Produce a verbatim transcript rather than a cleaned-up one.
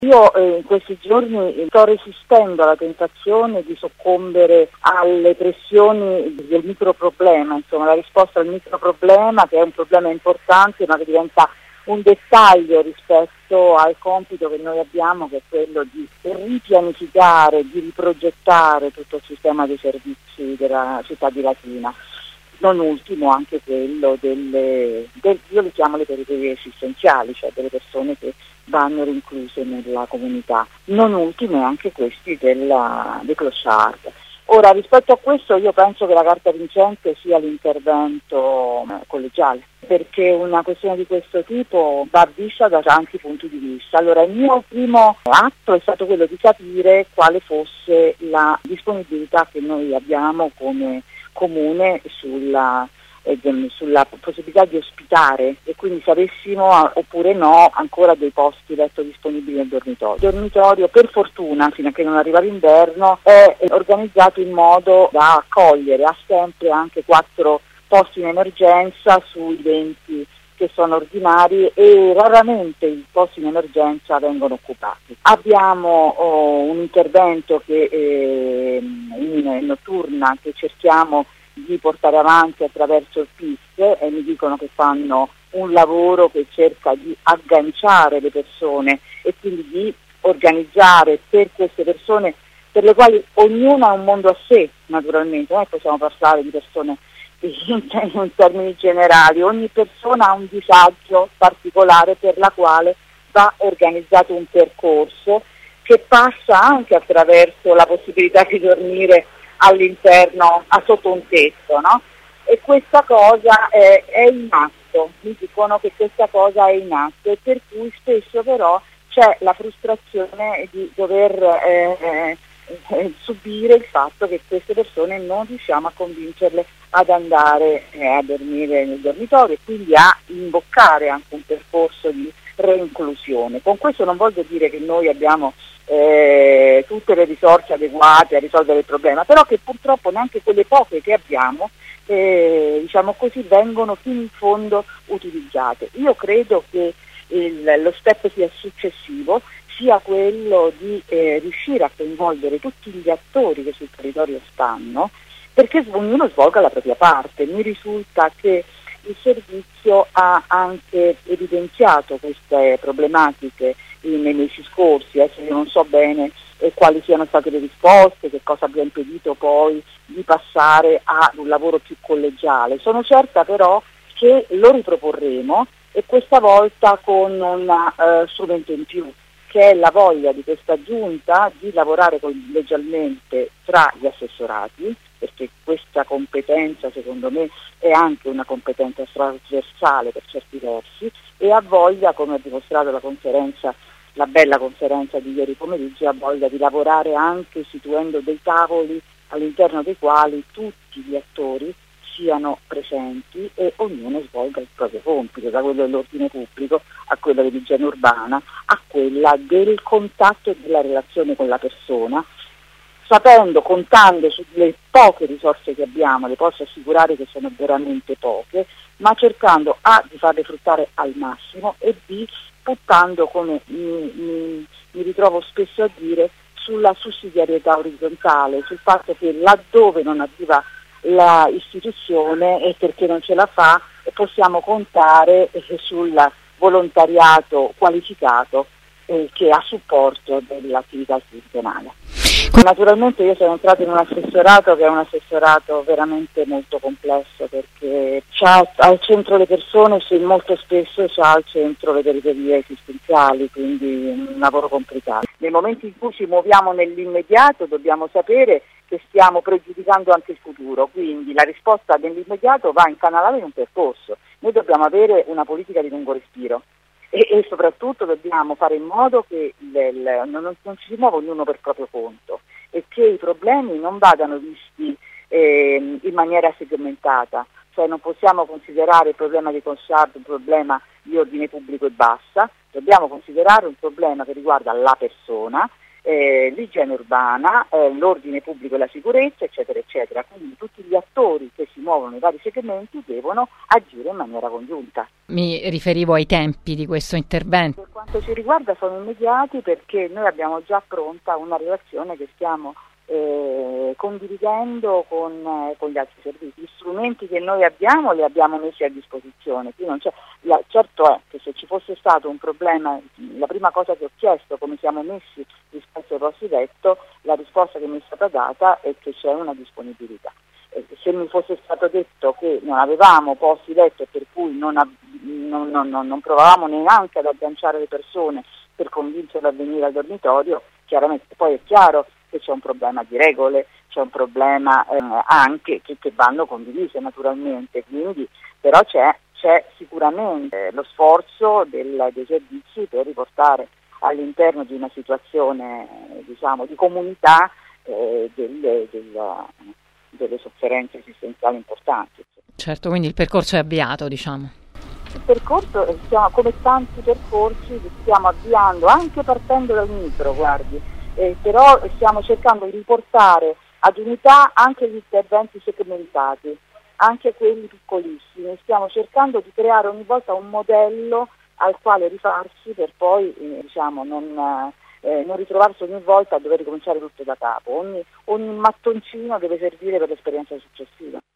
Io eh, in questi giorni sto resistendo alla tentazione di soccombere alle pressioni del microproblema, insomma la risposta al microproblema, che è un problema importante ma che diventa un dettaglio rispetto al compito che noi abbiamo, che è quello di ripianificare, di riprogettare tutto il sistema dei servizi della città di Latina. Non ultimo anche quello delle, del, io li chiamo le periferie esistenziali, cioè delle persone che vanno rinchiuse nella comunità. Non ultimo anche questi della, dei clochard. Ora, rispetto a questo io penso che la carta vincente sia l'intervento eh, collegiale, perché una questione di questo tipo va vista da tanti punti di vista. Allora, il mio primo atto è stato quello di capire quale fosse la disponibilità che noi abbiamo come comune sulla, eh, sulla possibilità di ospitare, e quindi se avessimo oppure no ancora dei posti letto disponibili nel dormitorio. Il dormitorio, per fortuna, fino a che non arriva l'inverno, è organizzato in modo da accogliere, ha sempre anche quattro posti in emergenza sui venti che sono ordinari, e raramente i posti in emergenza vengono occupati. Abbiamo oh, un intervento che eh, in notturna che cerchiamo di portare avanti attraverso il P I S, e mi dicono che fanno un lavoro che cerca di agganciare le persone e quindi di organizzare per queste persone, per le quali ognuna ha un mondo a sé, naturalmente, noi possiamo parlare di persone in termini generali, ogni persona ha un disagio particolare per la quale va organizzato un percorso che passa anche attraverso la possibilità di dormire all'interno, a sotto un tetto, no? E questa cosa è, è in atto, mi dicono che questa cosa è in atto, e per cui spesso però c'è la frustrazione di dover eh, eh, subire il fatto che queste persone non riusciamo a convincerle ad andare eh, a dormire nel dormitorio, e quindi a imboccare anche un percorso di reinclusione. Con questo non voglio dire che noi abbiamo eh, tutte le risorse adeguate a risolvere il problema, però che purtroppo neanche quelle poche che abbiamo eh, diciamo così vengono fino in fondo utilizzate. Io credo che il, lo step sia successivo sia quello di eh, riuscire a coinvolgere tutti gli attori che sul territorio stanno, perché ognuno svolga la propria parte. Mi risulta che il servizio ha anche evidenziato queste problematiche nei mesi scorsi, adesso io non so bene eh, quali siano state le risposte, che cosa abbia impedito poi di passare ad un lavoro più collegiale. Sono certa però che lo riproporremo, e questa volta con un uh, strumento in più, che è la voglia di questa giunta di lavorare collegialmente tra gli assessorati, perché questa competenza secondo me è anche una competenza trasversale per certi versi, e ha voglia, come ha dimostrato la conferenza, la bella conferenza di ieri pomeriggio, ha voglia di lavorare anche istituendo dei tavoli all'interno dei quali tutti gli attori siano presenti e ognuno svolga il proprio compito, da quello dell'ordine pubblico a quello dell'igiene urbana, a quella del contatto e della relazione con la persona, sapendo, contando sulle poche risorse che abbiamo, le posso assicurare che sono veramente poche, ma cercando A di farle fruttare al massimo, e B puntando, come mi, mi, mi ritrovo spesso a dire, sulla sussidiarietà orizzontale, sul fatto che laddove non arriva la istituzione e perché non ce la fa, possiamo contare sul volontariato qualificato eh, che è a supporto dell'attività istituzionale. Naturalmente io sono entrata in un assessorato che è un assessorato veramente molto complesso, perché c'ha al centro le persone, molto spesso c'ha al centro le periferie esistenziali, quindi un lavoro complicato. Nei momenti in cui ci muoviamo nell'immediato dobbiamo sapere che stiamo pregiudicando anche il futuro, quindi la risposta nell'immediato va incanalata in un percorso. Noi dobbiamo avere una politica di lungo respiro. E, e soprattutto dobbiamo fare in modo che le, le, non, non ci si muova ognuno per proprio conto, e che i problemi non vadano visti eh, in maniera segmentata, cioè non possiamo considerare il problema dei clochard un problema di ordine pubblico e basta, dobbiamo considerare un problema che riguarda la persona, eh, l'igiene urbana, eh, l'ordine pubblico e la sicurezza, eccetera, eccetera. Quindi tutti gli attori che si muovono nei vari segmenti devono agire in maniera congiunta. Mi riferivo ai tempi di questo intervento. Per quanto quanto ci riguarda sono immediati, perché noi abbiamo già pronta una relazione che stiamo eh, condividendo con, eh, con gli altri servizi. Gli strumenti che noi abbiamo li abbiamo messi a disposizione. Qui non c'è, la, certo è che se ci fosse stato un problema, la prima cosa che ho chiesto, come siamo messi rispetto ai posti letto, la risposta che mi è stata data è che c'è una disponibilità. Se mi fosse stato detto che non avevamo posti letto e per cui non, non, non, non provavamo neanche ad agganciare le persone per convincerle a venire al dormitorio, chiaramente poi è chiaro che c'è un problema di regole, c'è un problema eh, anche che, che vanno condivise naturalmente, quindi però c'è, c'è sicuramente lo sforzo del, dei servizi per riportare all'interno di una situazione, diciamo, di comunità eh, del, del delle sofferenze esistenziali importanti. Certo, quindi il percorso è avviato, diciamo. Il percorso, stiamo, come tanti percorsi, li stiamo avviando, anche partendo dal micro, guardi, eh, però stiamo cercando di riportare ad unità anche gli interventi segmentati, anche quelli piccolissimi. Stiamo cercando di creare ogni volta un modello al quale rifarsi per poi, eh, diciamo, non... Eh, non ritrovarsi ogni volta a dover ricominciare tutto da capo, ogni, ogni mattoncino deve servire per l'esperienza successiva.